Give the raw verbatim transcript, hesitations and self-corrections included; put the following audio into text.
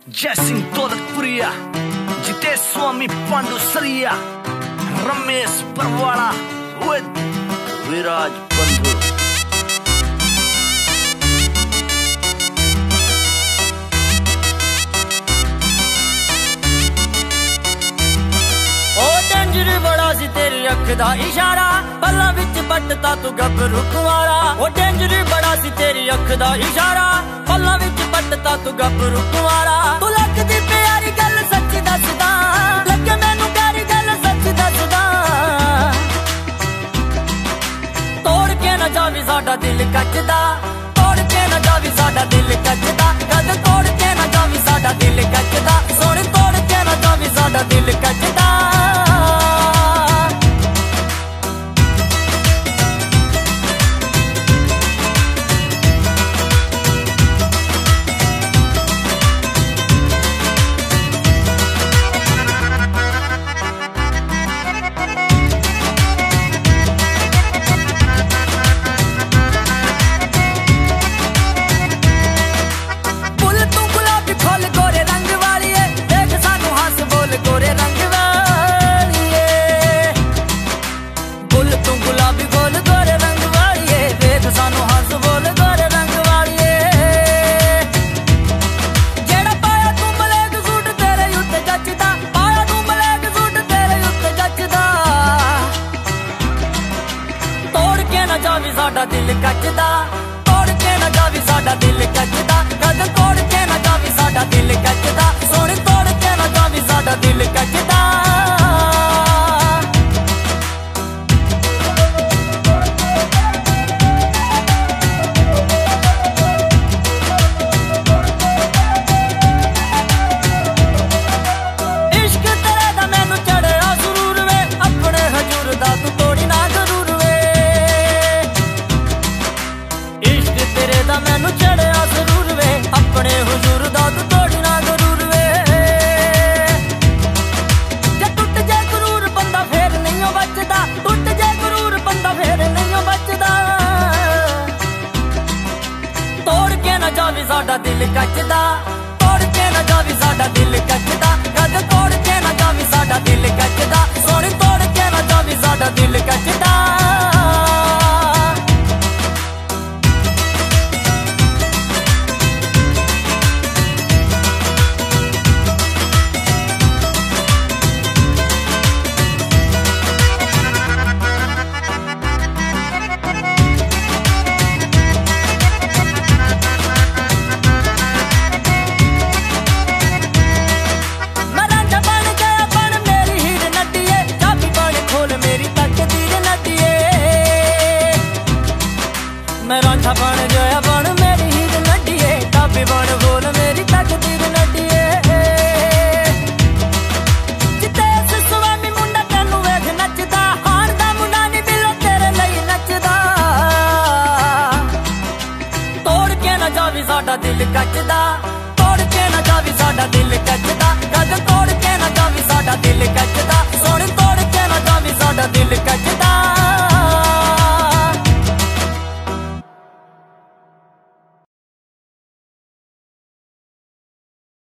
जय सिंह दौलतपुरिया, जितेश स्वामी पांडुसरिया, रमेश परवाड़ा विद विराज बंधु। ओ डेंजर बड़ा सी तेरी अख दा इशारा, पल्ला विच पटता तू गभरू कुंवारा। ओ डेंजर बड़ा सी तेरी अख दा इशारा, पल्ला विच पटता तू गभरू कुंवारा। तू लगदी प्यारी गल सच दसदा, लगे मैनू प्यारी गल सच दसदा। तोड़ के ना जावी साडा दिल कचदा, तोड़ के ना जावी साडा दिल कचदा। कद तोड़ के ना जावी साडा दिल कचदा, सोने तोड़ के ना जावी साडा दिल कचदा। साडा दिल कचदा, तोड़ के ना जावी साडा दिल कचदा। कद तोड़ के ना जावी साडा दिल कचदा, सोने तोड़ के ना जावी साडा दिल कचदा। इश्क तेरे दा मैनू चढ़िया सुरूर वे, अपने हजूर दा तू तोड़ी ना जरूर वे। तेरे दा मैनू चढ़िया जरूर वे, अपने हुजूर दा तू तोड़ी ना जरूर वे। जे टुट जाए गुरूर बंदा फेर नहीं बचदा, टुट जाए गुरूर बंदा फेर नहीं बचदा। तोड़ के ना जावी साडा दिल कचदा, तोड़ के ना जावी साडा दिल कचदा। कद तोड़ के ना जावी साडा दिल कचदा, सोने तोड़ के ना जावी साडा दिल कचदा। मैं रांझा बन गया बन मेरी हीर नड्डिए, ताबी बन बोल मेरी तकदीर नड्डिए। जितेश स्वामी मुंडा तेनू वेख नचदा, हार दा मुंडा नी बिलो तेरे लई नचदा। तोड़ के ना जावी साडा दिल कचदा।